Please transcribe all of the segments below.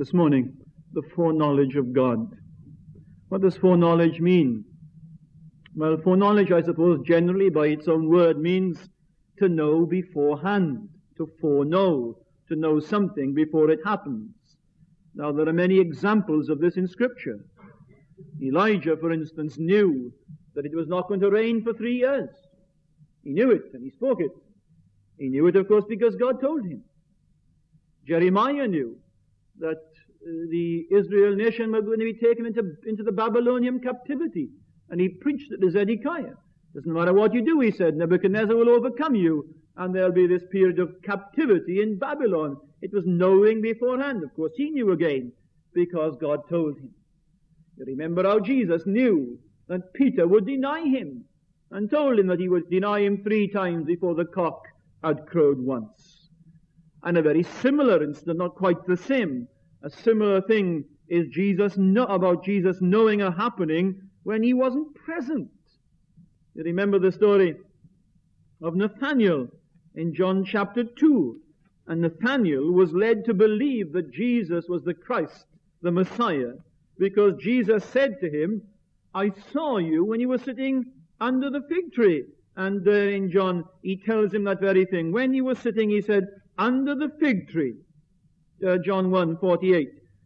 this morning, the foreknowledge of God. What does foreknowledge mean? Well, foreknowledge, I suppose, generally by its own word means to know beforehand, to foreknow, to know something before it happens. Now, there are many examples of this in Scripture. Elijah, for instance, knew that it was not going to rain for 3 years. He knew it, and he spoke it. He knew it, of course, because God told him. Jeremiah knew that the Israel nation was going to be taken into the Babylonian captivity, and he preached it to Zedekiah. Doesn't matter what you do, he said, Nebuchadnezzar will overcome you, and there'll be this period of captivity in Babylon. It was knowing beforehand. Of course, he knew again, because God told him. You remember how Jesus knew that Peter would deny him, and told him that he would deny him 3 times before the cock had crowed once. And a very similar incident, not quite the same, a similar thing is about Jesus knowing a happening when he wasn't present. You remember the story of Nathanael in John chapter 2. And Nathanael was led to believe that Jesus was the Christ, the Messiah, because Jesus said to him, I saw you when you were sitting under the fig tree. And in John, he tells him that very thing. When you were sitting, he said, under the fig tree. John 1:48.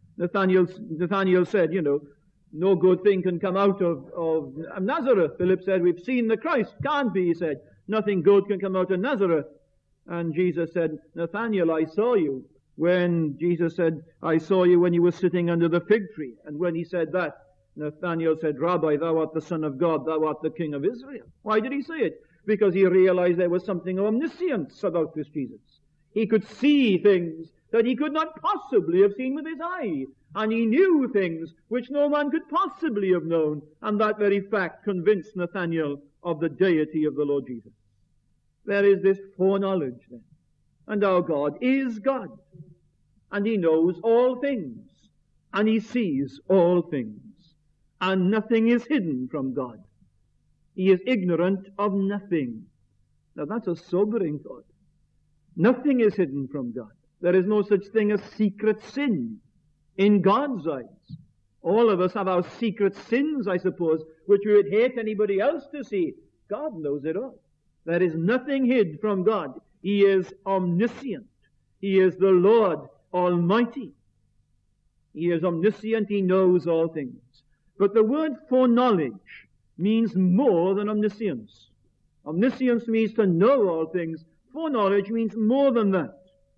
Nathanael said, no good thing can come out of Nazareth. Philip said, we've seen the Christ. Can't be, he said. Nothing good can come out of Nazareth. And Jesus said, Nathanael, I saw you. When Jesus said, I saw you when you were sitting under the fig tree. And when he said that, Nathanael said, Rabbi, thou art the Son of God, thou art the King of Israel. Why did he say it? Because he realized there was something of omniscience about this Jesus. He could see things that he could not possibly have seen with his eye. And he knew things which no man could possibly have known. And that very fact convinced Nathanael of the deity of the Lord Jesus. There is this foreknowledge then. And our God is God. And he knows all things. And he sees all things. And nothing is hidden from God. He is ignorant of nothing. Now that's a sobering thought. Nothing is hidden from God. There is no such thing as secret sin in God's eyes. All of us have our secret sins, I suppose, which we would hate anybody else to see. God knows it all. There is nothing hid from God. He is omniscient. He is the Lord Almighty. He is omniscient. He knows all things. But the word foreknowledge means more than omniscience. Omniscience means to know all things. Foreknowledge means more than that.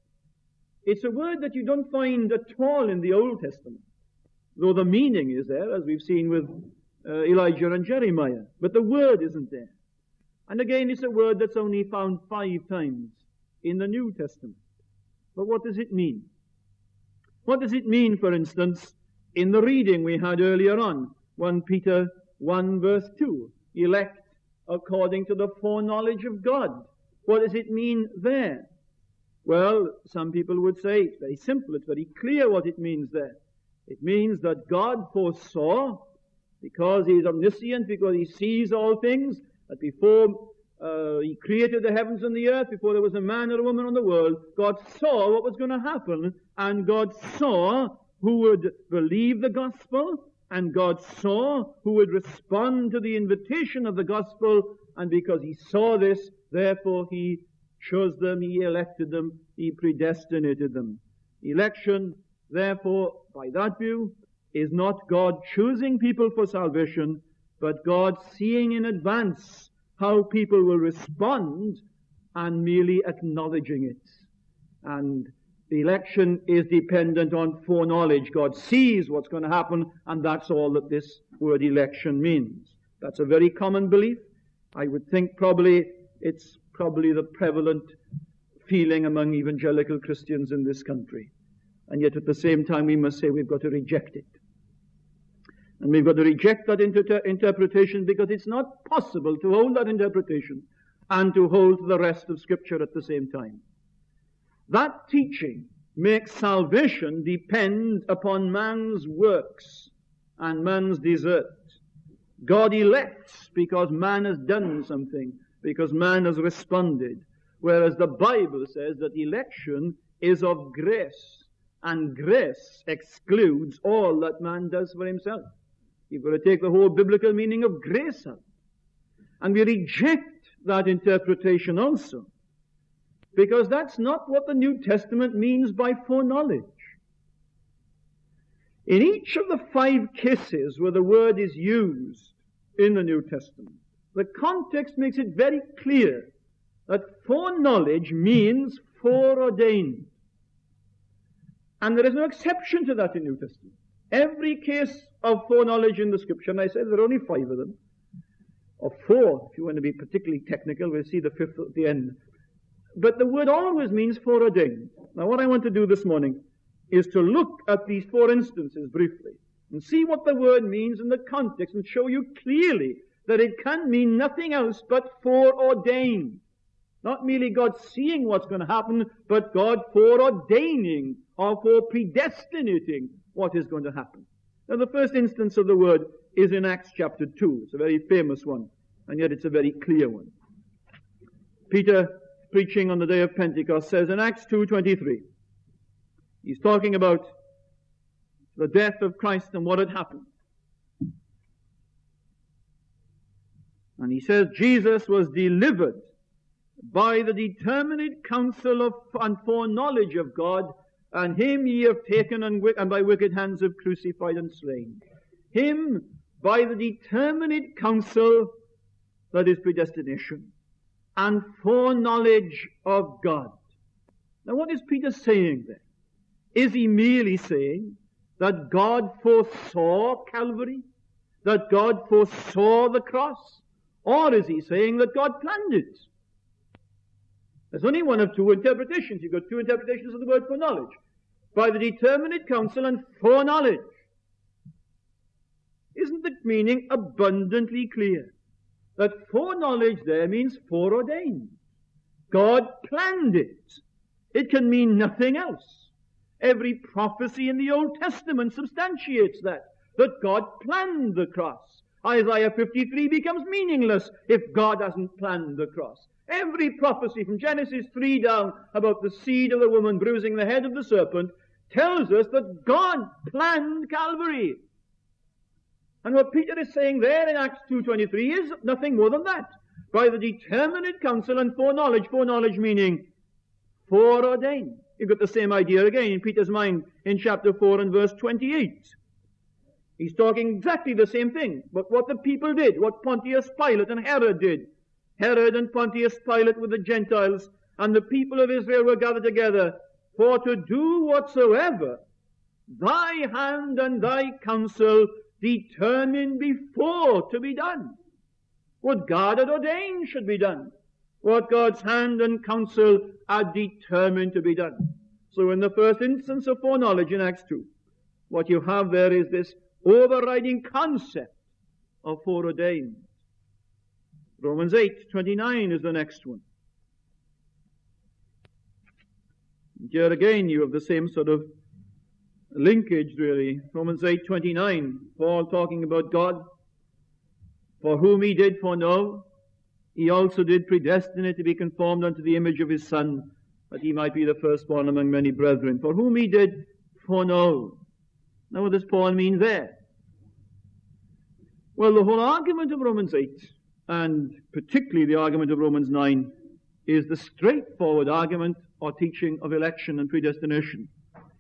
It's a word that you don't find at all in the Old Testament, though the meaning is there, as we've seen with Elijah and Jeremiah. But the word isn't there. And again, it's a word that's only found 5 times in the New Testament. But what does it mean? What does it mean, for instance, in the reading we had earlier on, 1 Peter 1 verse 2, elect according to the foreknowledge of God. What does it mean there? Well, some people would say it's very simple, it's very clear what it means there. It means that God foresaw, because he is omniscient, because he sees all things, that before he created the heavens and the earth, before there was a man or a woman on the world, God saw what was going to happen, and God saw who would believe the gospel, and God saw who would respond to the invitation of the gospel, and because he saw this, therefore he chose them, he elected them, he predestinated them. Election, therefore, by that view, is not God choosing people for salvation, but God seeing in advance how people will respond and merely acknowledging it. And the election is dependent on foreknowledge. God sees what's going to happen, and that's all that this word election means. That's a very common belief. I would think it's probably the prevalent feeling among evangelical Christians in this country. And yet at the same time we must say we've got to reject it. And we've got to reject that interpretation, because it's not possible to hold that interpretation and to hold the rest of Scripture at the same time. That teaching makes salvation depend upon man's works and man's desert. God elects because man has done something, because man has responded. Whereas the Bible says that election is of grace, and grace excludes all that man does for himself. You've got to take the whole biblical meaning of grace out. And we reject that interpretation also, because that's not what the New Testament means by foreknowledge. In each of the 5 cases where the word is used in the New Testament, the context makes it very clear that foreknowledge means foreordained. And there is no exception to that in New Testament. Every case of foreknowledge in the Scripture, and I said there are only 5 of them, or 4, if you want to be particularly technical, we'll see the 5th at the end. But the word always means foreordained. Now what I want to do this morning is to look at these 4 instances briefly and see what the word means in the context and show you clearly that it can mean nothing else but foreordained. Not merely God seeing what's going to happen, but God foreordaining or predestinating what is going to happen. Now the first instance of the word is in Acts chapter 2. It's a very famous one, and yet it's a very clear one. Peter, preaching on the day of Pentecost, says in Acts 2:23, he's talking about the death of Christ and what had happened. And he says, Jesus was delivered by the determinate counsel and foreknowledge of God, and him ye have taken and by wicked hands have crucified and slain. Him by the determinate counsel, that is predestination, and foreknowledge of God. Now what is Peter saying there? Is he merely saying that God foresaw Calvary? That God foresaw the cross? Or is he saying that God planned it? There's only one of 2 interpretations. You've got 2 interpretations of the word foreknowledge. By the determinate counsel and foreknowledge. Isn't the meaning abundantly clear? That foreknowledge there means foreordained. God planned it. It can mean nothing else. Every prophecy in the Old Testament substantiates that God planned the cross. Isaiah 53 becomes meaningless if God hasn't planned the cross. Every prophecy from Genesis 3 down about the seed of the woman bruising the head of the serpent tells us that God planned Calvary. And what Peter is saying there in Acts 2:23 is nothing more than that. By the determinate counsel and foreknowledge meaning foreordained. You've got the same idea again in Peter's mind in chapter 4 and verse 28. He's talking exactly the same thing, but what the people did, what Pontius Pilate and Herod did. Herod and Pontius Pilate with the Gentiles, and the people of Israel were gathered together for to do whatsoever thy hand and thy counsel determined before to be done. What God had ordained should be done. What God's hand and counsel had determined to be done. So in the first instance of foreknowledge in Acts 2, what you have there is this overriding concept of foreordained. Romans 8:29 is the next one. Here again you have the same sort of linkage really. Romans 8:29, Paul talking about God, for whom he did foreknow, he also did predestinate to be conformed unto the image of his Son, that he might be the firstborn among many brethren. For whom he did foreknow. Now what does Paul mean there? Well, the whole argument of Romans 8, and particularly the argument of Romans 9, is the straightforward argument or teaching of election and predestination.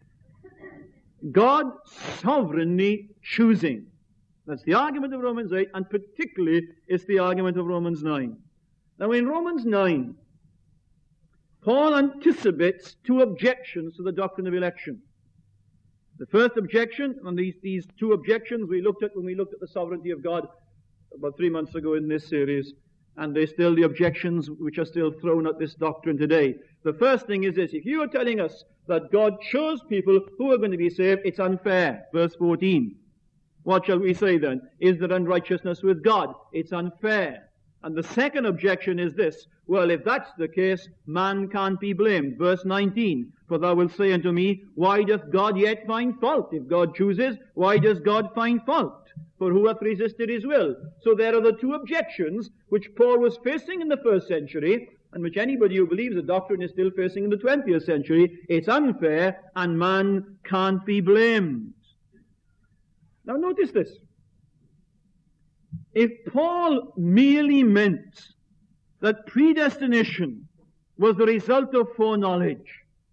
God sovereignly choosing. That's the argument of Romans 8, and particularly it's the argument of Romans 9. Now in Romans 9, Paul anticipates 2 objections to the doctrine of election. The first objection, and these 2 objections we looked at when we looked at the sovereignty of God about 3 months ago in this series, and they're still the objections which are still thrown at this doctrine today. The first thing is this: if you are telling us that God chose people who are going to be saved, it's unfair. Verse 14. What shall we say then? Is there unrighteousness with God? It's unfair. And the second objection is this: well, if that's the case, man can't be blamed. Verse 19, for thou wilt say unto me, why doth God yet find fault? If God chooses, why does God find fault? For who hath resisted his will? So there are the 2 objections which Paul was facing in the first century, and which anybody who believes the doctrine is still facing in the 20th century. It's unfair, and man can't be blamed. Now notice this. If Paul merely meant that predestination was the result of foreknowledge,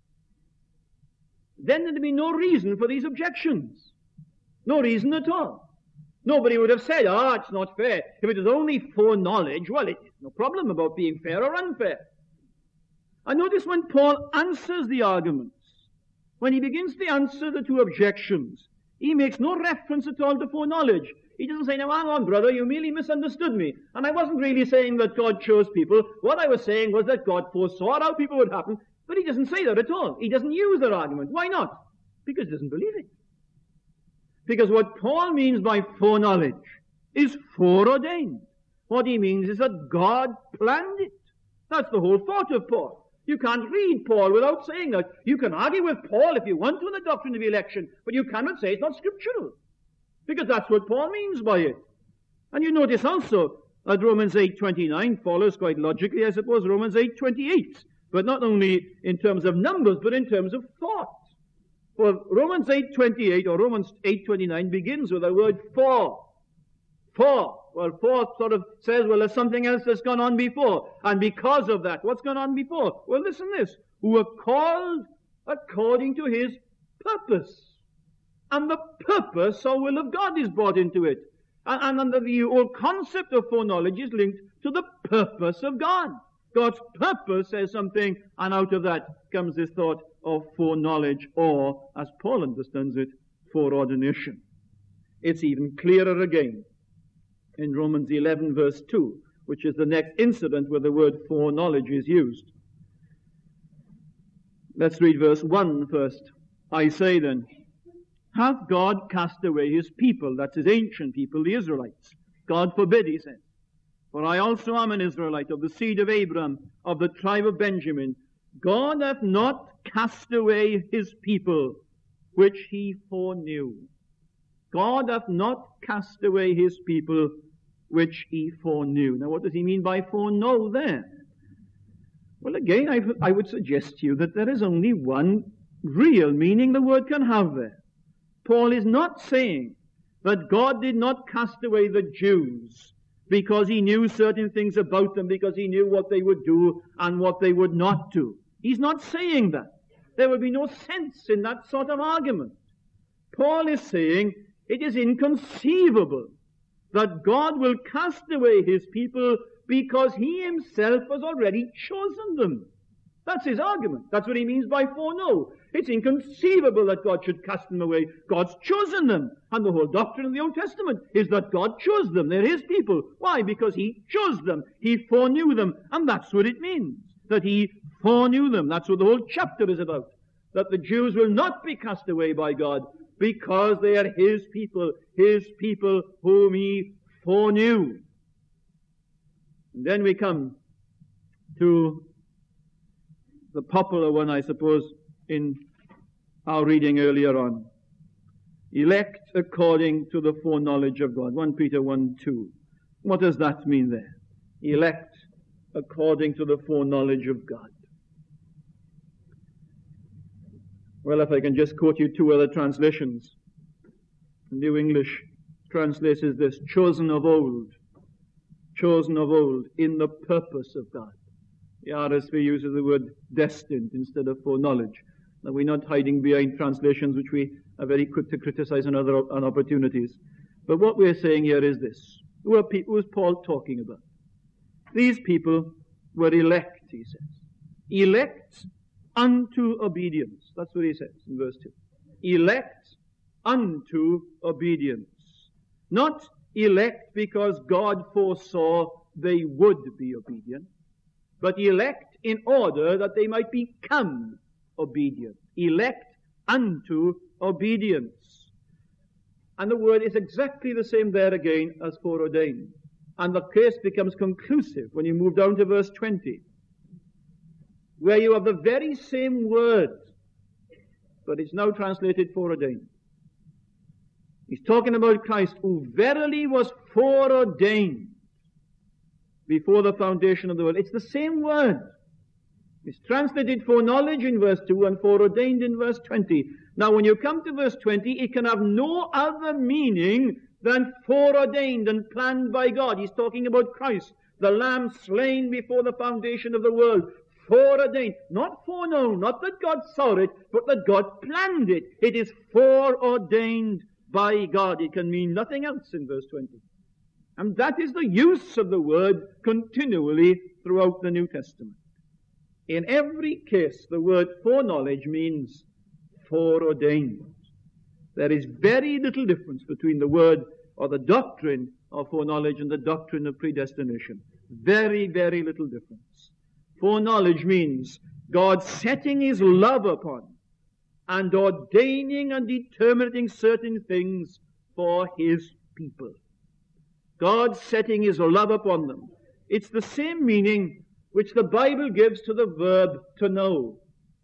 then there'd be no reason for these objections. No reason at all. Nobody would have said, it's not fair. If it is only foreknowledge, well, it's no problem about being fair or unfair. And notice when Paul answers the arguments, when he begins to answer the two objections, he makes no reference at all to foreknowledge. He doesn't say, now hang on, brother, you merely misunderstood me. And I wasn't really saying that God chose people. What I was saying was that God foresaw how people would happen. But he doesn't say that at all. He doesn't use that argument. Why not? Because he doesn't believe it. Because what Paul means by foreknowledge is foreordained. What he means is that God planned it. That's the whole thought of Paul. You can't read Paul without saying that. You can argue with Paul if you want to in the doctrine of election, but you cannot say it's not scriptural. Because that's what Paul means by it. And you notice also that Romans 8:29 follows quite logically, I suppose, Romans 8:28. But not only in terms of numbers, but in terms of thought. For Romans 8:28 or Romans 8:29 begins with the word for. For. Well, for sort of says, well, there's something else that's gone on before. And because of that, what's gone on before? Well, listen to this. Who were called according to his purpose. And the purpose or will of God is brought into it. And under the whole concept of foreknowledge is linked to the purpose of God. God's purpose says something, and out of that comes this thought of foreknowledge, or, as Paul understands it, foreordination. It's even clearer again in Romans 11 verse 2, which is the next incident where the word foreknowledge is used. Let's read verse 1 first. I say then, hath God cast away his people, that's his ancient people, the Israelites? God forbid, he says. For I also am an Israelite, of the seed of Abraham, of the tribe of Benjamin. God hath not cast away his people, which he foreknew. God hath not cast away his people, which he foreknew. Now what does he mean by foreknow there? Well, again, I would suggest to you that there is only one real meaning the word can have there. Paul is not saying that God did not cast away the Jews because he knew certain things about them, because he knew what they would do and what they would not do. He's not saying that. There would be no sense in that sort of argument. Paul is saying it is inconceivable that God will cast away his people because he himself has already chosen them. That's his argument. That's what he means by foreknow. It's inconceivable that God should cast them away. God's chosen them. And the whole doctrine of the Old Testament is that God chose them. They're his people. Why? Because he chose them. He foreknew them. And that's what it means. That he foreknew them. That's what the whole chapter is about. That the Jews will not be cast away by God because they are his people whom he foreknew. And then we come to the popular one, I suppose, in our reading earlier on. Elect according to the foreknowledge of God. 1 Peter 1:2. What does that mean there? Elect according to the foreknowledge of God. Well, if I can just quote you two other translations. The New English translates this: chosen of old in the purpose of God. The RSV uses the word destined instead of foreknowledge. Now, we're not hiding behind translations which we are very quick to criticize on opportunities. But what we're saying here is this. Who is Paul talking about? These people were elect, he says. Elect unto obedience. That's what he says in verse 2. Elect unto obedience. Not elect because God foresaw they would be obedient, but elect in order that they might become obedient. Elect unto obedience. And the word is exactly the same there again as foreordained. And the case becomes conclusive when you move down to verse 20, where you have the very same word, but it's now translated foreordained. He's talking about Christ, who verily was foreordained before the foundation of the world. It's the same word. It's translated foreknowledge in verse 2 and foreordained in verse 20. Now when you come to verse 20, it can have no other meaning than foreordained and planned by God. He's talking about Christ, the Lamb slain before the foundation of the world. Foreordained, not foreknown, not that God saw it, but that God planned it. It is foreordained by God. It can mean nothing else in verse 20. And that is the use of the word continually throughout the New Testament. In every case, the word foreknowledge means foreordained. There is very little difference between the word or the doctrine of foreknowledge and the doctrine of predestination. Very, very little difference. Foreknowledge means God setting His love upon and ordaining and determining certain things for His people. God setting His love upon them. It's the same meaning which the Bible gives to the verb to know.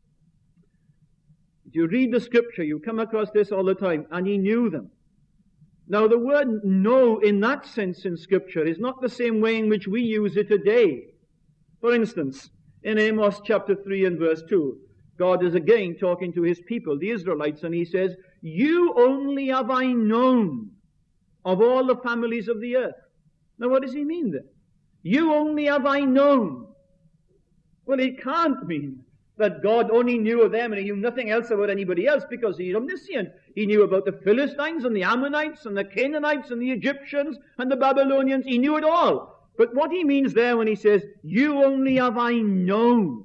If you read the scripture, you come across this all the time, and He knew them. Now the word know in that sense in scripture is not the same way in which we use it today. For instance, in Amos chapter 3 and verse 2, God is again talking to His people, the Israelites, and He says, "You only have I known of all the families of the earth." Now what does He mean there? You only have I known. Well, it can't mean that God only knew of them and He knew nothing else about anybody else, because He's omniscient. He knew about the Philistines and the Ammonites and the Canaanites and the Egyptians and the Babylonians. He knew it all. But what He means there when He says, "You only have I known,"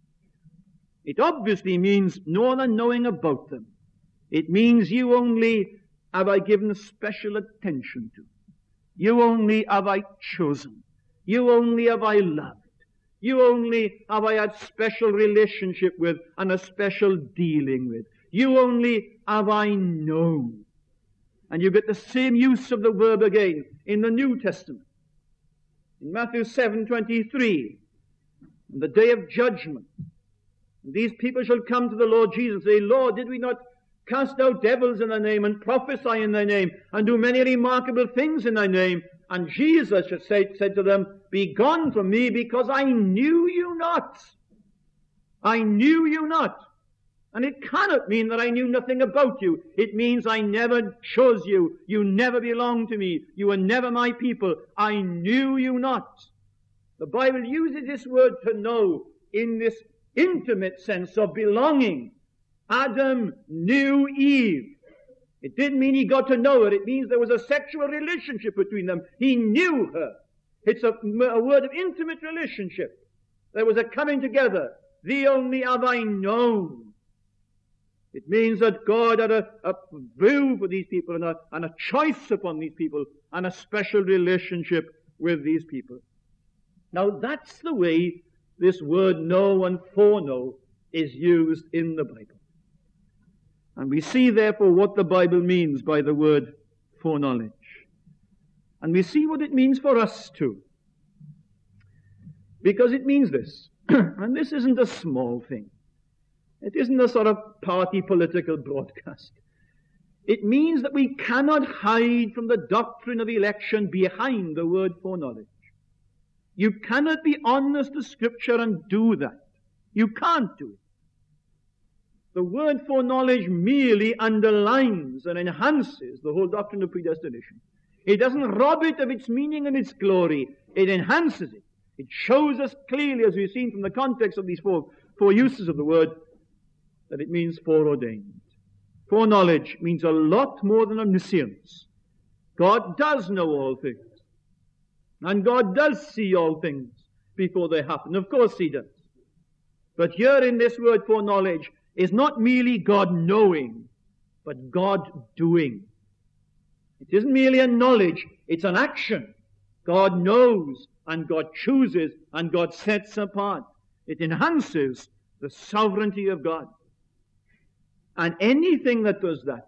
it obviously means more than knowing about them. It means you only have I given special attention to. You only have I chosen. You only have I loved. You only have I had special relationship with and a special dealing with. You only have I known. And you get the same use of the verb again in the New Testament. In Matthew 7:23, on the day of judgment, these people shall come to the Lord Jesus and say, "Lord, did we not cast out devils in Thy name and prophesy in Thy name and do many remarkable things in Thy name?" And Jesus said to them, "Begone from me, because I knew you not." I knew you not. And it cannot mean that I knew nothing about you. It means I never chose you. You never belonged to me. You were never my people. I knew you not. The Bible uses this word to know in this intimate sense of belonging. Adam knew Eve. It didn't mean he got to know her. It means there was a sexual relationship between them. He knew her. It's a word of intimate relationship. There was a coming together. Thee only have I known. It means that God had a view for these people and a choice upon these people and a special relationship with these people. Now that's the way this word know and foreknow is used in the Bible. And we see therefore what the Bible means by the word foreknowledge. And we see what it means for us too. Because it means this, and this isn't a small thing. It isn't a sort of party political broadcast. It means that we cannot hide from the doctrine of election behind the word foreknowledge. You cannot be honest to Scripture and do that. You can't do it. The word foreknowledge merely underlines and enhances the whole doctrine of predestination. It doesn't rob it of its meaning and its glory. It enhances it. It shows us clearly, as we've seen from the context of these four uses of the word, that it means foreordained. Foreknowledge means a lot more than omniscience. God does know all things. And God does see all things before they happen. Of course He does. But here in this word foreknowledge is not merely God knowing, but God doing. It isn't merely a knowledge, it's an action. God knows, and God chooses, and God sets apart. It enhances the sovereignty of God. And anything that does that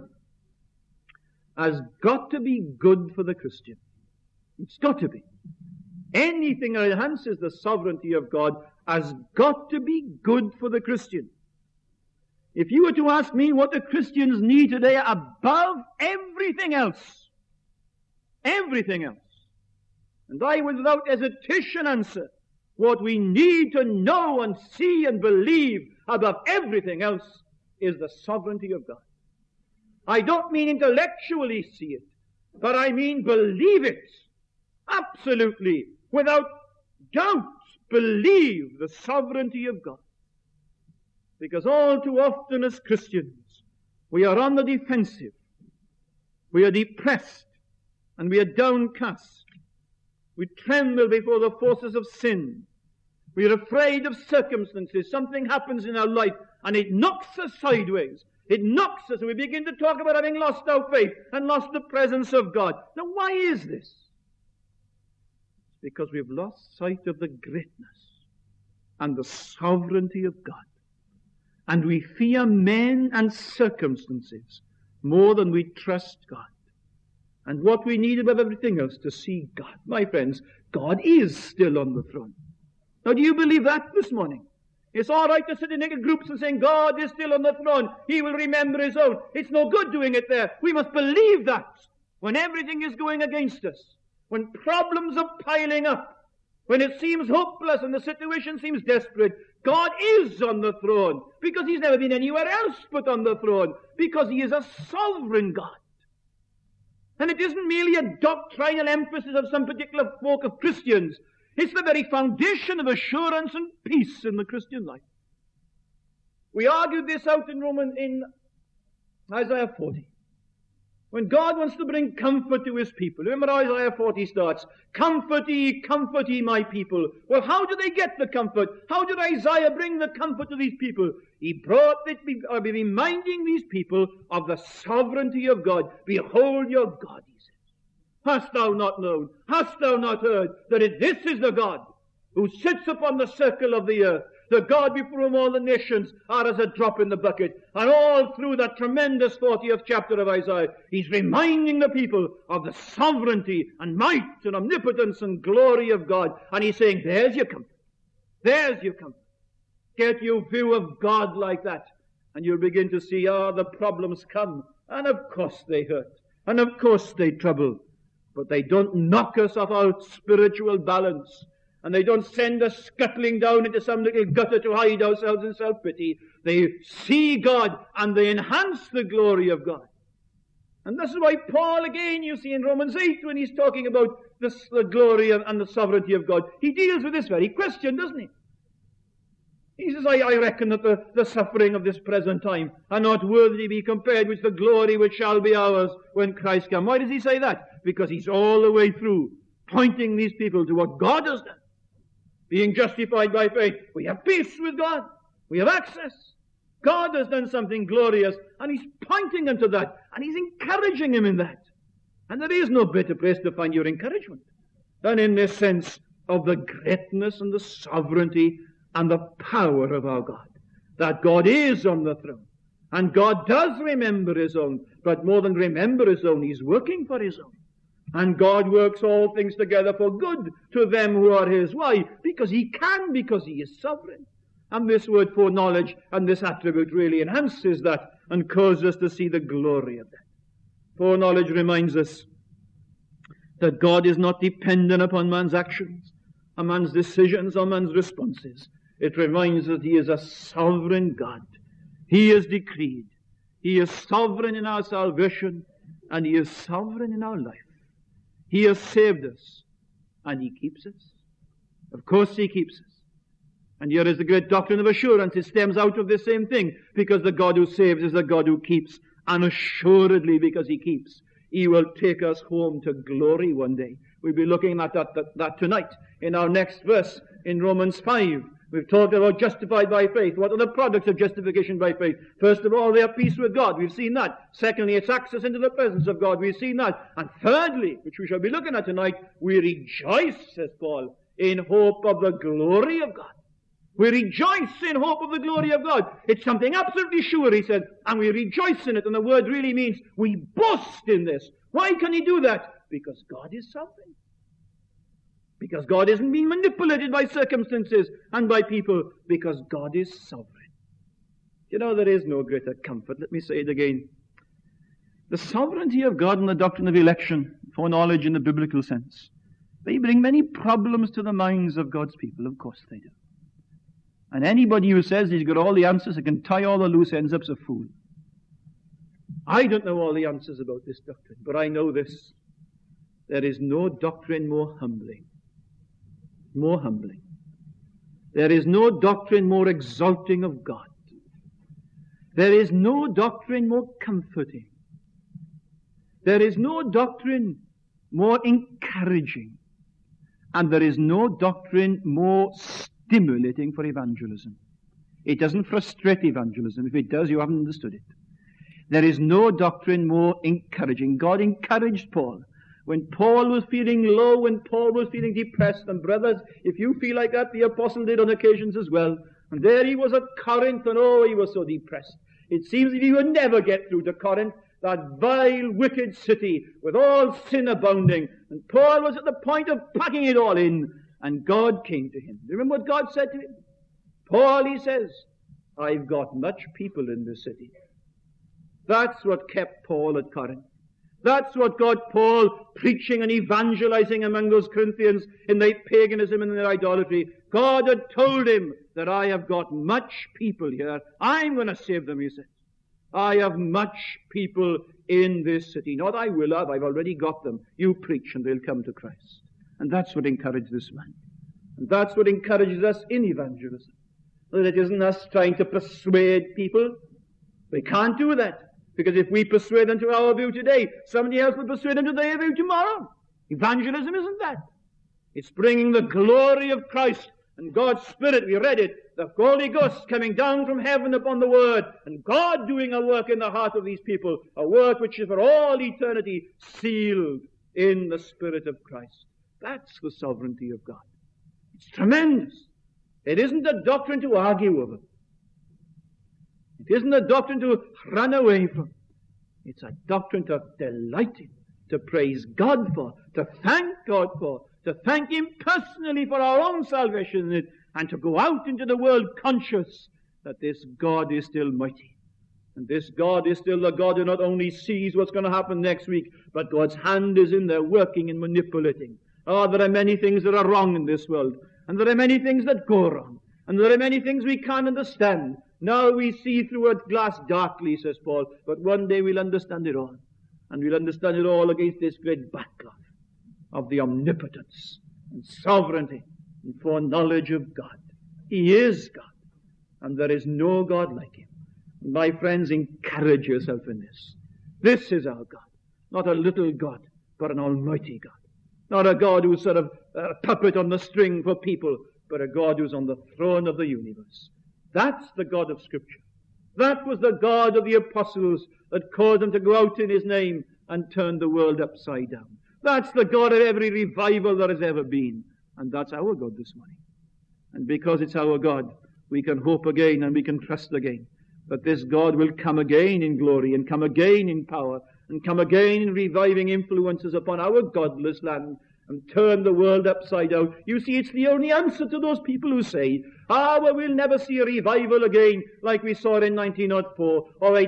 has got to be good for the Christian. It's got to be. Anything that enhances the sovereignty of God has got to be good for the Christian. If you were to ask me what the Christians need today above everything else, And I will without hesitation answer, what we need to know and see and believe above everything else is the sovereignty of God. I don't mean intellectually see it, but I mean believe it. Absolutely, without doubt, believe the sovereignty of God. Because all too often as Christians, we are on the defensive. We are depressed and we are downcast. We tremble before the forces of sin. We are afraid of circumstances. Something happens in our life and it knocks us sideways. It knocks us and we begin to talk about having lost our faith and lost the presence of God. Now why is this? It's because we've lost sight of the greatness and the sovereignty of God. And we fear men and circumstances more than we trust God. And what we need above everything else to see God. My friends, God is still on the throne. Now do you believe that this morning? It's all right to sit in naked groups and saying, God is still on the throne. He will remember his own. It's no good doing it there. We must believe that when everything is going against us, when problems are piling up, when it seems hopeless and the situation seems desperate, God is on the throne because he's never been anywhere else but on the throne because he is a sovereign God. And it isn't merely a doctrinal emphasis of some particular folk of Christians. It's the very foundation of assurance and peace in the Christian life. We argued this out in Isaiah 40. When God wants to bring comfort to his people. Remember Isaiah 40 starts, comfort ye, my people. Well, how do they get the comfort? How did Isaiah bring the comfort to these people? He brought it by reminding these people of the sovereignty of God. Behold your God, he says. Hast thou not known? Hast thou not heard that this is the God who sits upon the circle of the earth? The God before whom all the nations are as a drop in the bucket. And all through that tremendous 40th chapter of Isaiah, he's reminding the people of the sovereignty and might and omnipotence and glory of God. And he's saying, there's your comfort. There's your comfort. Get your view of God like that. And you'll begin to see, the problems come. And of course they hurt. And of course they trouble. But they don't knock us off our spiritual balance. And they don't send us scuttling down into some little gutter to hide ourselves in self-pity. They see God and they enhance the glory of God. And this is why Paul, again, you see in Romans 8, when he's talking about the glory and the sovereignty of God, he deals with this very question, doesn't he? He says, I reckon that the suffering of this present time are not worthy to be compared with the glory which shall be ours when Christ comes. Why does he say that? Because he's all the way through pointing these people to what God has done. Being justified by faith, we have peace with God. We have access. God has done something glorious, and he's pointing them to that, and he's encouraging him in that. And there is no better place to find your encouragement than in this sense of the greatness and the sovereignty and the power of our God. That God is on the throne, and God does remember his own, but more than remember his own, he's working for his own. And God works all things together for good to them who are his. Why? Because he can, because he is sovereign. And this word foreknowledge and this attribute really enhances that and causes us to see the glory of that. Foreknowledge reminds us that God is not dependent upon man's actions, or man's decisions, or man's responses. It reminds us that he is a sovereign God. He is decreed. He is sovereign in our salvation, and he is sovereign in our life. He has saved us, and he keeps us. Of course he keeps us. And here is the great doctrine of assurance. It stems out of the same thing, because the God who saves is the God who keeps. And assuredly, because he keeps, he will take us home to glory one day. We'll be looking at that tonight in our next verse in Romans 5. We've talked about justified by faith. What are the products of justification by faith? First of all, they have peace with God. We've seen that. Secondly, it's access into the presence of God. We've seen that. And thirdly, which we shall be looking at tonight, we rejoice, says Paul, in hope of the glory of God. We rejoice in hope of the glory of God. It's something absolutely sure, he said, and we rejoice in it. And the word really means we boast in this. Why can he do that? Because God is sovereign. Because God isn't being manipulated by circumstances and by people. Because God is sovereign. You know, there is no greater comfort. Let me say it again. The sovereignty of God and the doctrine of election, foreknowledge in the biblical sense. They bring many problems to the minds of God's people. Of course they do. And anybody who says he's got all the answers and can tie all the loose ends up's a fool. I don't know all the answers about this doctrine, but I know this. There is no doctrine more humbling. More humbling. There is no doctrine more exalting of God. There is no doctrine more comforting. There is no doctrine more encouraging. And there is no doctrine more stimulating for evangelism. It doesn't frustrate evangelism. If it does, you haven't understood it. There is no doctrine more encouraging. God encouraged Paul. When Paul was feeling low, when Paul was feeling depressed, and brothers, if you feel like that, the apostle did on occasions as well. And there he was at Corinth, and oh, he was so depressed. It seems that he would never get through to Corinth, that vile, wicked city, with all sin abounding. And Paul was at the point of packing it all in, and God came to him. Remember what God said to him? Paul, he says, I've got much people in this city. That's what kept Paul at Corinth. That's what got Paul preaching and evangelizing among those Corinthians in their paganism and their idolatry. God had told him that I have got much people here. I'm going to save them, he says. I have much people in this city. Not I will have, I've already got them. You preach and they'll come to Christ. And that's what encouraged this man. And that's what encourages us in evangelism. That it isn't us trying to persuade people. We can't do that. Because if we persuade them to our view today, somebody else will persuade them to their view tomorrow. Evangelism isn't that. It's bringing the glory of Christ and God's Spirit. We read it. The Holy Ghost coming down from heaven upon the Word, and God doing a work in the heart of these people, a work which is for all eternity sealed in the Spirit of Christ. That's the sovereignty of God. It's tremendous. It isn't a doctrine to argue over. It isn't a doctrine to run away from. It's a doctrine to delight in, to praise God for, to thank God for, to thank Him personally for our own salvation in it, and to go out into the world conscious that this God is still mighty. And this God is still the God who not only sees what's going to happen next week, but God's hand is in there working and manipulating. Oh, there are many things that are wrong in this world, and there are many things that go wrong, and there are many things we can't understand. Now we see through a glass darkly, says Paul, but one day we'll understand it all. And we'll understand it all against this great background of the omnipotence and sovereignty and foreknowledge of God. He is God, and there is no God like Him. My friends, encourage yourself in this. This is our God. Not a little God, but an almighty God. Not a God who's sort of a puppet on the string for people, but a God who's on the throne of the universe. That's the God of Scripture. That was the God of the apostles that caused them to go out in His name and turn the world upside down. That's the God of every revival there has ever been. And that's our God this morning. And because it's our God, we can hope again and we can trust again that this God will come again in glory and come again in power and come again in reviving influences upon our godless land and turn the world upside down. You see, it's the only answer to those people who say, well, we'll never see a revival again like we saw in 1904 or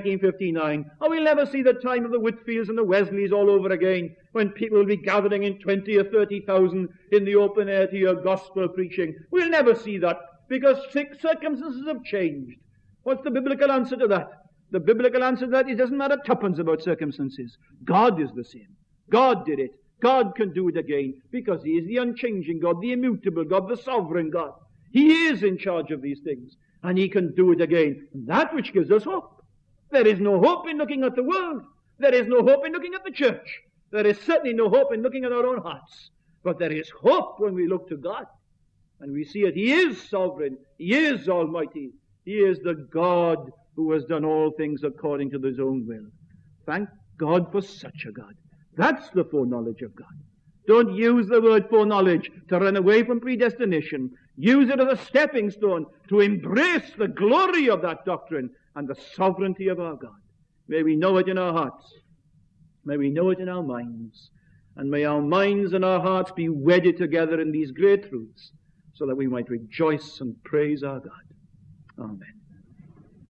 1859. Or we'll never see the time of the Whitfields and the Wesleys all over again when people will be gathering in 20 or 30,000 in the open air to hear gospel preaching. We'll never see that because circumstances have changed. What's the biblical answer to that? The biblical answer to that is it doesn't matter tuppence about circumstances. God is the same. God did it. God can do it again because He is the unchanging God, the immutable God, the sovereign God. He is in charge of these things, and He can do it again. And that which gives us hope. There is no hope in looking at the world. There is no hope in looking at the church. There is certainly no hope in looking at our own hearts. But there is hope when we look to God, and we see that He is sovereign. He is almighty. He is the God who has done all things according to His own will. Thank God for such a God. That's the foreknowledge of God. Don't use the word foreknowledge to run away from predestination. Use it as a stepping stone to embrace the glory of that doctrine and the sovereignty of our God. May we know it in our hearts. May we know it in our minds. And may our minds and our hearts be wedded together in these great truths so that we might rejoice and praise our God. Amen.